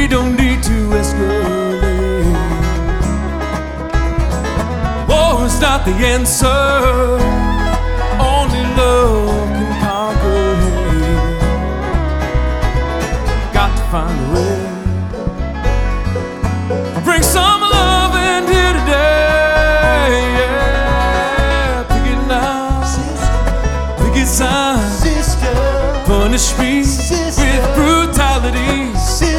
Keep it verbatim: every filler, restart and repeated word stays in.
don't need to escalate. War is not the answer. Only love can conquer hate. Got to find a way. Bring some love in here today. Yeah, pick it now, pick it sign. Punish me